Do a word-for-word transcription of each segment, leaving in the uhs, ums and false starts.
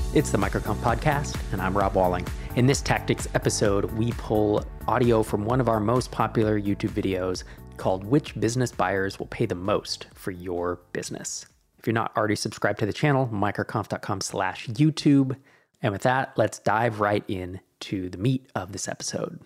It's the Microconf Podcast, and I'm Rob Walling. In this Tactics episode, we pull audio from one of our most popular YouTube videos called Which Business Buyers Will Pay the Most for Your Business. If you're not already subscribed to the channel, microconf.com slash YouTube. And with that, let's dive right in to the meat of this episode.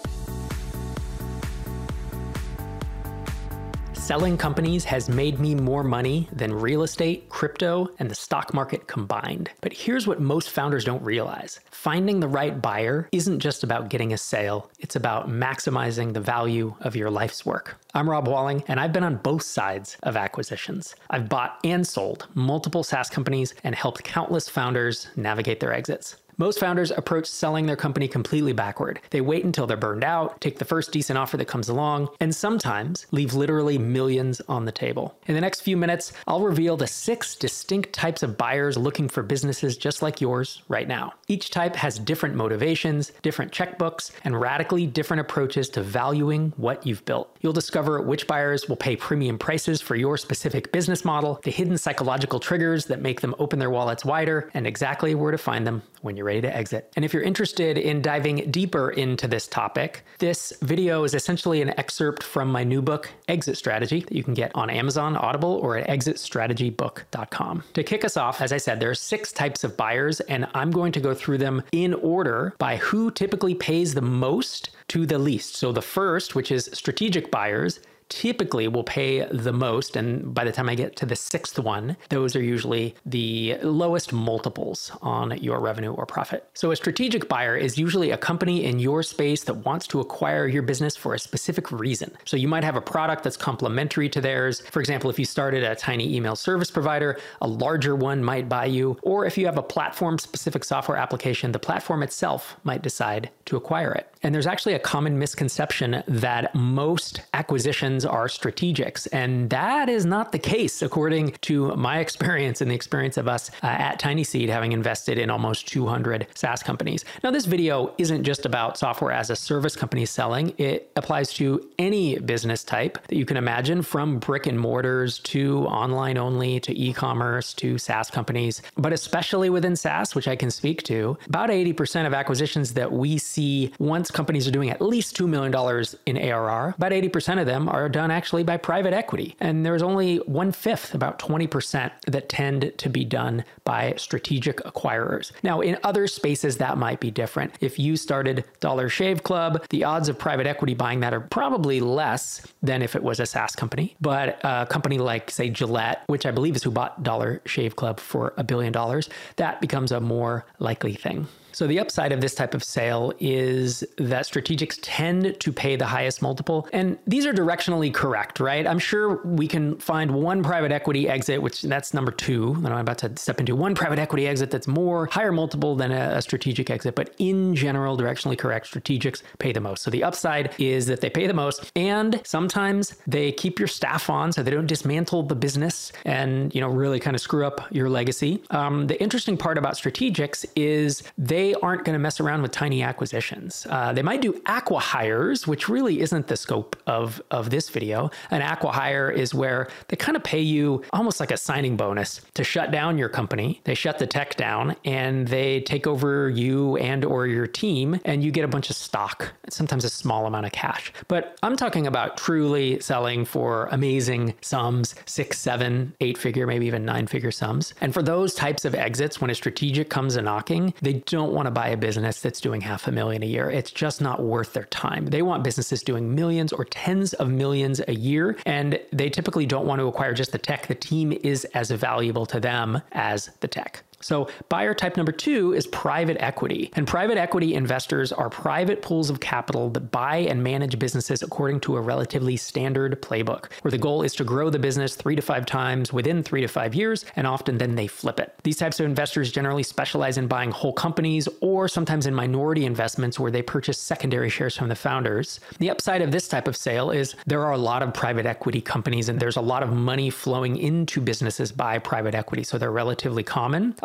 Selling companies has made me more money than real estate, crypto, and the stock market combined. But here's what most founders don't realize. Finding the right buyer isn't just about getting a sale. It's about maximizing the value of your life's work. I'm Rob Walling, and I've been on both sides of acquisitions. I've bought and sold multiple SaaS companies and helped countless founders navigate their exits. Most founders approach selling their company completely backward. They wait until they're burned out, take the first decent offer that comes along, and sometimes leave literally millions on the table. In the next few minutes, I'll reveal the six distinct types of buyers looking for businesses just like yours right now. Each type has different motivations, different checkbooks, and radically different approaches to valuing what you've built. You'll discover which buyers will pay premium prices for your specific business model, the hidden psychological triggers that make them open their wallets wider, and exactly where to find them when you're ready to exit. And if you're interested in diving deeper into this topic, this video is essentially an excerpt from my new book, Exit Strategy, that you can get on Amazon, Audible, or at exit strategy book dot com. To kick us off, as I said, there are six types of buyers, and I'm going to go through them in order by who typically pays the most to the least. So the first, which is strategic buyers, typically will pay the most, and by the time I get to the sixth one, those are usually the lowest multiples on your revenue or profit. So a strategic buyer is usually a company in your space that wants to acquire your business for a specific reason. So you might have a product that's complementary to theirs. For example, if you started a tiny email service provider, a larger one might buy you, or if you have a platform-specific software application, the platform itself might decide to acquire it. And there's actually a common misconception that most acquisitions are strategics, and that is not the case according to my experience and the experience of us uh, at Tiny Seed, having invested in almost two hundred SaaS companies. Now, this video isn't just about software as a service companies selling. It applies to any business type that you can imagine, from brick and mortars to online only to e-commerce to SaaS companies. But especially within SaaS, which I can speak to, about eighty percent of acquisitions that we see once companies are doing at least two million dollars in A R R, about eighty percent of them are done actually by private equity. And there's only one-fifth, about twenty percent, that tend to be done by strategic acquirers. Now, in other spaces, that might be different. If you started Dollar Shave Club, the odds of private equity buying that are probably less than if it was a SaaS company. But a company like, say, Gillette, which I believe is who bought Dollar Shave Club for a billion dollars, that becomes a more likely thing. So the upside of this type of sale is that strategics tend to pay the highest multiple. And these are directionally correct, right? I'm sure we can find one private equity exit, which that's number two that I'm about to step into, one private equity exit that's more higher multiple than a, a strategic exit. But in general, directionally correct, strategics pay the most. So the upside is that they pay the most, and sometimes they keep your staff on so they don't dismantle the business and, you know, really kind of screw up your legacy. Um, the interesting part about strategics is they They aren't going to mess around with tiny acquisitions. Uh, they might do acqui-hires, which really isn't the scope of, of this video. An acqui-hire is where they kind of pay you almost like a signing bonus to shut down your company. They shut the tech down and they take over you and or your team, and you get a bunch of stock, sometimes a small amount of cash. But I'm talking about truly selling for amazing sums, six, seven, eight figure, maybe even nine figure sums. And for those types of exits, when a strategic comes a knocking, they don't want to buy a business that's doing half a million a year. It's just not worth their time. They want businesses doing millions or tens of millions a year, and they typically don't want to acquire just the tech. The team is as valuable to them as the tech. So buyer type number two is private equity. And private equity investors are private pools of capital that buy and manage businesses according to a relatively standard playbook, where the goal is to grow the business three to five times within three to five years, and often then they flip it. These types of investors generally specialize in buying whole companies or sometimes in minority investments where they purchase secondary shares from the founders. The upside of this type of sale is there are a lot of private equity companies and there's a lot of money flowing into businesses by private equity, so they're relatively common.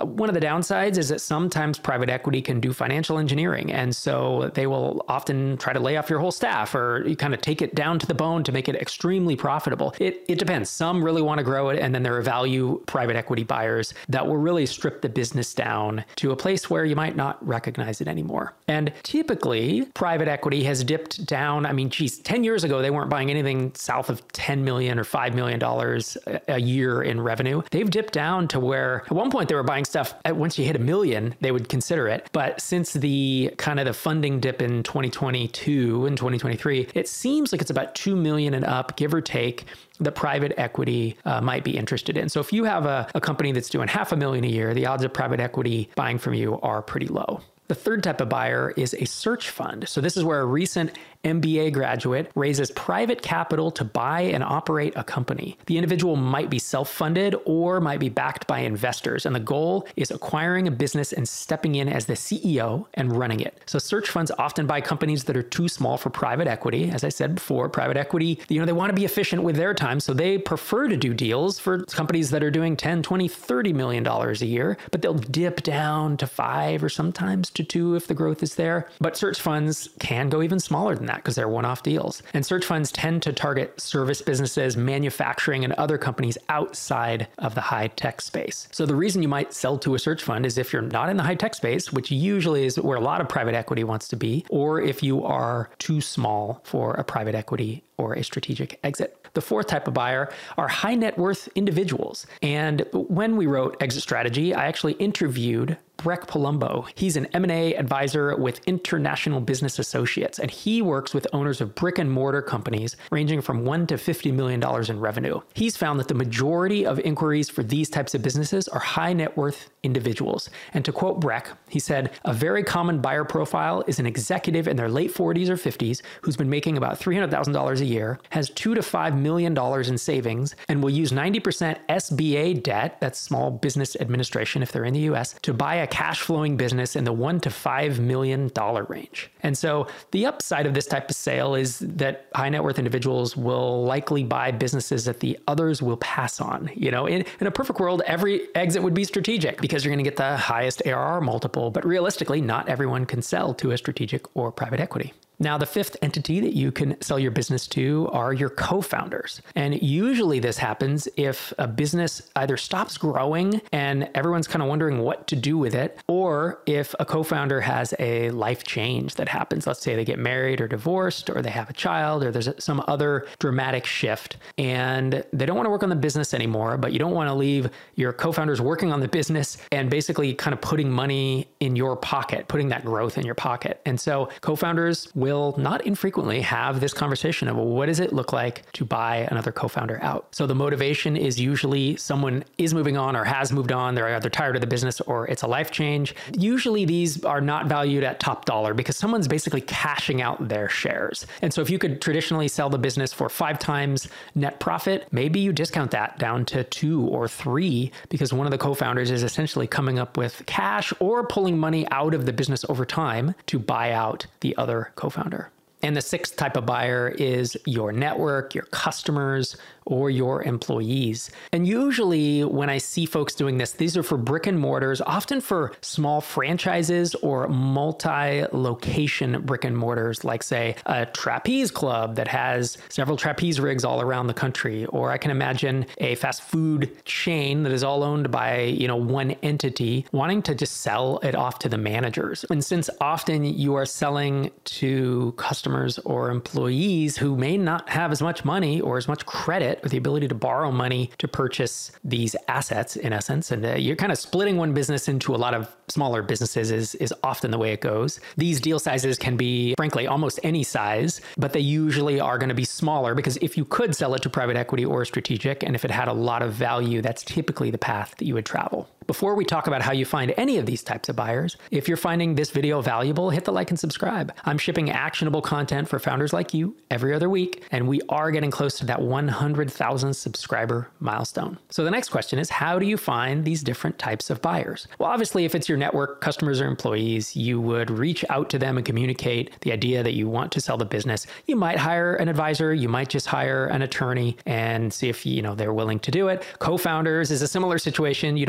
One of the downsides is that sometimes private equity can do financial engineering. And so they will often try to lay off your whole staff, or you kind of take it down to the bone to make it extremely profitable. It, it depends. Some really want to grow it. And then there are value private equity buyers that will really strip the business down to a place where you might not recognize it anymore. And typically private equity has dipped down. I mean, geez, ten years ago, they weren't buying anything south of ten million dollars or five million dollars a year in revenue. They've dipped down to where at one point they were buying stuff at once you hit a million, they would consider it. But since the kind of the funding dip in twenty twenty-two and twenty twenty-three, it seems like it's about two million and up, give or take, that private equity uh, might be interested in. So if you have a, a company that's doing half a million a year, the odds of private equity buying from you are pretty low. The third type of buyer is a search fund. So this is where a recent M B A graduate raises private capital to buy and operate a company. The individual might be self-funded or might be backed by investors. And the goal is acquiring a business and stepping in as the C E O and running it. So search funds often buy companies that are too small for private equity. As I said before, private equity, you know, they want to be efficient with their time. So they prefer to do deals for companies that are doing ten, twenty, thirty million dollars a year, but they'll dip down to five or sometimes to two if the growth is there. But search funds can go even smaller than that because they're one-off deals. And search funds tend to target service businesses, manufacturing, and other companies outside of the high-tech space. So the reason you might sell to a search fund is if you're not in the high-tech space, which usually is where a lot of private equity wants to be, or if you are too small for a private equity or a strategic exit. The fourth type of buyer are high net worth individuals. And when we wrote Exit Strategy, I actually interviewed Breck Palumbo. He's an M and A advisor with International Business Associates, and he works with owners of brick and mortar companies ranging from one to fifty million dollars in revenue. He's found that the majority of inquiries for these types of businesses are high net worth individuals. And to quote Breck, he said, "A very common buyer profile is an executive in their late forties or fifties who's been making about three hundred thousand dollars a year, has two to five million dollars in savings, and will use ninety percent S B A debt, that's Small Business Administration if they're in the U S, to buy a cash flowing business in the one to five million dollar range." And so the upside of this type of sale is that high net worth individuals will likely buy businesses that the others will pass on. You know, in, in a perfect world, every exit would be strategic because you're going to get the highest A R R multiple, but realistically, not everyone can sell to a strategic or private equity. Now, the fifth entity that you can sell your business to are your co-founders. And usually this happens if a business either stops growing and everyone's kind of wondering what to do with it, or if a co-founder has a life change that happens. Let's say they get married or divorced, or they have a child, or there's some other dramatic shift, and they don't want to work on the business anymore, but you don't want to leave your co-founders working on the business and basically kind of putting money in your pocket, putting that growth in your pocket. And so co-founders will not infrequently have this conversation of, well, what does it look like to buy another co-founder out? So the motivation is usually someone is moving on or has moved on. They're either tired of the business or it's a life change. Usually these are not valued at top dollar because someone's basically cashing out their shares. And so if you could traditionally sell the business for five times net profit, maybe you discount that down to two or three because one of the co-founders is essentially coming up with cash or pulling money out of the business over time to buy out the other co-founder. Founder. And the sixth type of buyer is your network, your customers, or your employees. And usually when I see folks doing this, these are for brick and mortars, often for small franchises or multi-location brick and mortars, like say a trapeze club that has several trapeze rigs all around the country. Or I can imagine a fast food chain that is all owned by, you know, one entity wanting to just sell it off to the managers. And since often you are selling to customers or employees who may not have as much money or as much credit or the ability to borrow money to purchase these assets in essence, and uh, you're kind of splitting one business into a lot of smaller businesses is, is often the way it goes. These deal sizes can be, frankly, almost any size, but they usually are going to be smaller because if you could sell it to private equity or strategic, and if it had a lot of value, that's typically the path that you would travel. Before we talk about how you find any of these types of buyers, if you're finding this video valuable, hit the like and subscribe. I'm shipping actionable content for founders like you every other week, and we are getting close to that one hundred thousand subscriber milestone. So the next question is, how do you find these different types of buyers? Well, obviously, if it's your network, customers or employees, you would reach out to them and communicate the idea that you want to sell the business. You might hire an advisor, you might just hire an attorney and see if, you know, they're willing to do it. Co-founders is a similar situation. You don't have to go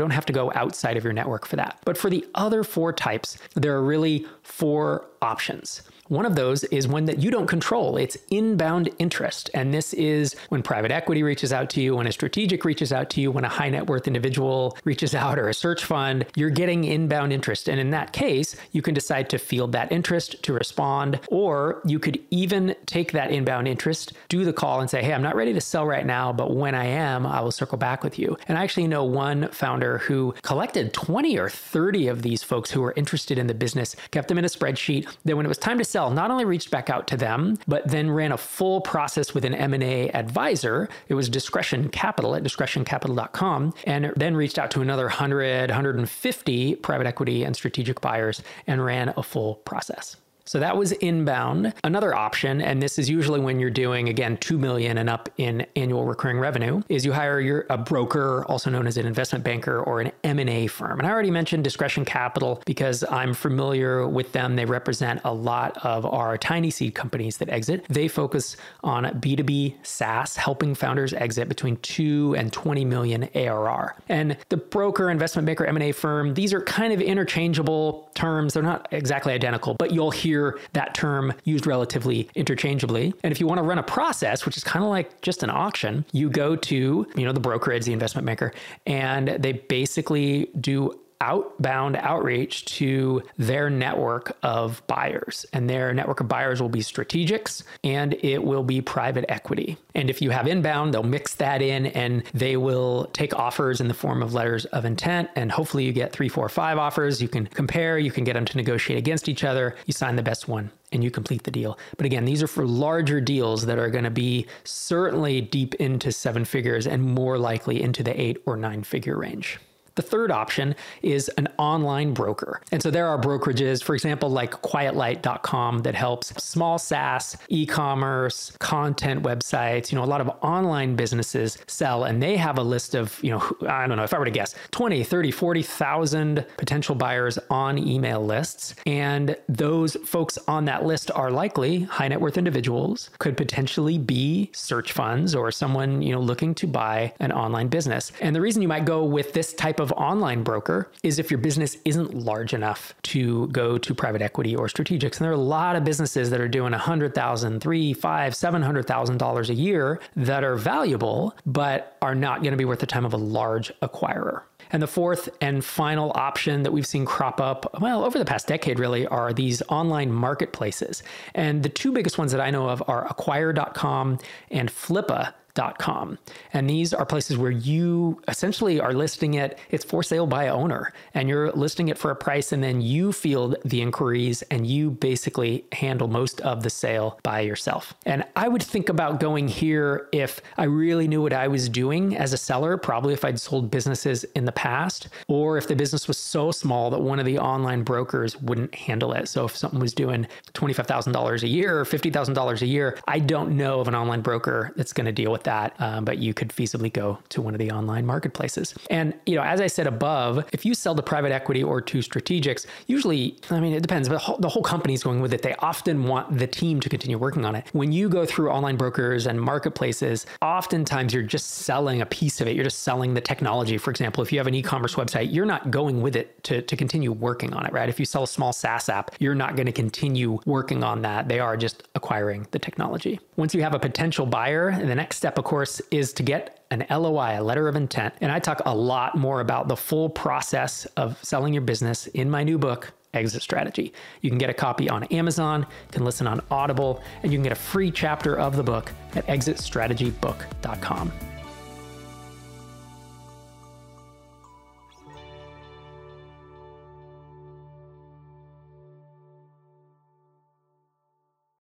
go outside of your network for that. But for the other four types, there are really four options. One of those is one that you don't control. It's inbound interest. And this is when private equity reaches out to you, when a strategic reaches out to you, when a high net worth individual reaches out, or a search fund, you're getting inbound interest. And in that case, you can decide to field that interest, to respond, or you could even take that inbound interest, do the call and say, hey, I'm not ready to sell right now, but when I am, I will circle back with you. And I actually know one founder who collected twenty or thirty of these folks who were interested in the business, kept them in a spreadsheet. Then when it was time to sell, not only reached back out to them, but then ran a full process with an M and A advisor. It was Discretion Capital at discretion capital dot com, and then reached out to another one hundred, one hundred fifty private equity and strategic buyers and ran a full process. So that was inbound. Another option, and this is usually when you're doing, again, two million dollars and up in annual recurring revenue, is you hire your, a broker, also known as an investment banker, or an M and A firm. And I already mentioned Discretion Capital because I'm familiar with them. They represent a lot of our tiny seed companies that exit. They focus on B two B SaaS, helping founders exit between two and twenty million A R R. And the broker, investment banker, M and A firm, these are kind of interchangeable terms. They're not exactly identical, but you'll hear that term used relatively interchangeably. And if you want to run a process, which is kind of like just an auction, you go to, you know, the brokerage, the investment banker, and they basically do outbound outreach to their network of buyers. And their network of buyers will be strategics and it will be private equity. And if you have inbound, they'll mix that in and they will take offers in the form of letters of intent. And hopefully you get three, four, five offers. You can compare, you can get them to negotiate against each other. You sign the best one and you complete the deal. But again, these are for larger deals that are going to be certainly deep into seven figures and more likely into the eight or nine figure range. The third option is an online broker. And so there are brokerages, for example, like quiet light dot com that helps small SaaS, e-commerce, content websites, you know, a lot of online businesses sell, and they have a list of, you know, I don't know, if I were to guess, twenty, thirty, forty thousand potential buyers on email lists. And those folks on that list are likely high net worth individuals, could potentially be search funds or someone, you know, looking to buy an online business. And the reason you might go with this type of online broker is if your business isn't large enough to go to private equity or strategics. And there are a lot of businesses that are doing one hundred thousand dollars, three, five, seven hundred thousand dollars a year that are valuable, but are not going to be worth the time of a large acquirer. And the fourth and final option that we've seen crop up, well, over the past decade really, are these online marketplaces. And the two biggest ones that I know of are acquire dot com and flippa dot com. And these are places where you essentially are listing it, it's for sale by owner, and you're listing it for a price, and then you field the inquiries and you basically handle most of the sale by yourself. And I would think about going here if I really knew what I was doing as a seller, probably if I'd sold businesses in the past, or if the business was so small that one of the online brokers wouldn't handle it. So if something was doing twenty-five thousand dollars a year or fifty thousand dollars a year, I don't know of an online broker that's going to deal with that, um, but you could feasibly go to one of the online marketplaces. And, you know, as I said above, if you sell to private equity or to strategics, usually, I mean, it depends, but the whole, the whole company is going with it. They often want the team to continue working on it. When you go through online brokers and marketplaces, oftentimes you're just selling a piece of it. You're just selling the technology. For example, if you have an e-commerce website, you're not going with it to, to continue working on it, right? If you sell a small SaaS app, you're not going to continue working on that. They are just acquiring the technology. Once you have a potential buyer, the next step, of course, is to get an L O I, a letter of intent. And I talk a lot more about the full process of selling your business in my new book, Exit Strategy. You can get a copy on Amazon, you can listen on Audible, and you can get a free chapter of the book at exit strategy book dot com.